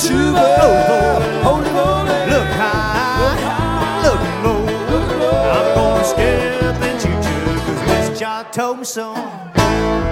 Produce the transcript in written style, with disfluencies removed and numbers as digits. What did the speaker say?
sugar. Holy moly, look high, look low. I'm gonna skip and choo-choo, 'cause Miss John told me so.